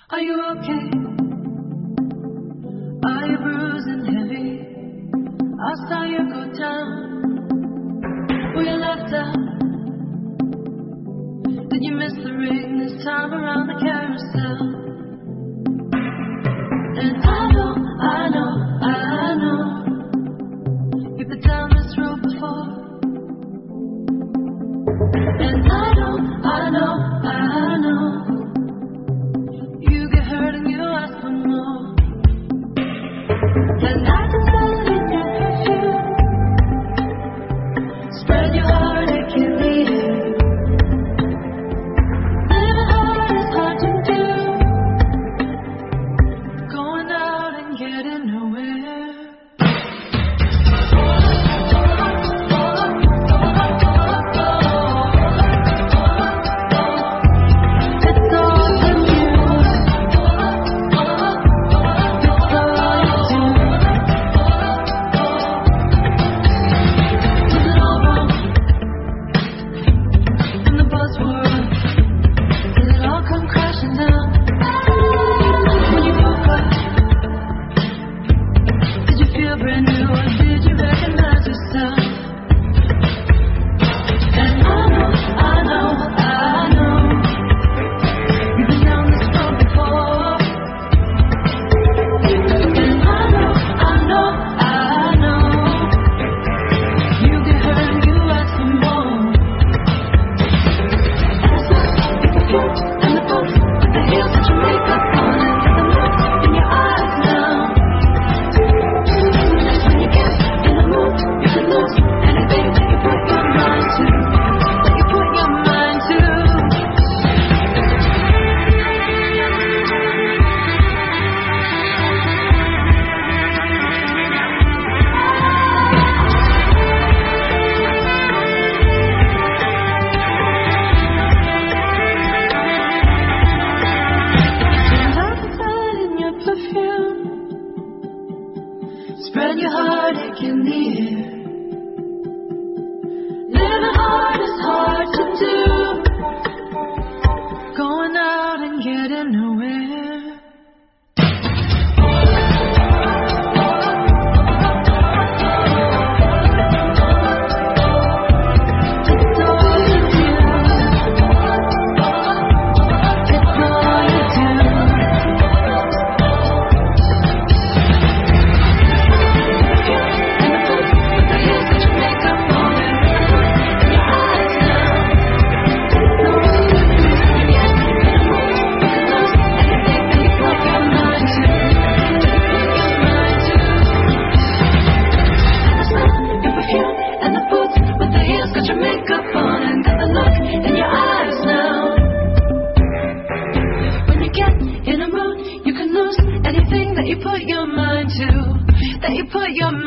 Are you okay? Are you bruised and heavy? I saw you go down. Were you left out? Did you miss the ring this time around the carousel? And I know you've been down this road before. And I know you get hurt and you ask for more. And I can smell it in your perfume. Spread your heartache in the air. Living hard is hard to do. Going out and getting nowhere. Spread your heartache in the air. Living hard is hard to do. Going out and getting nowhere. That you put your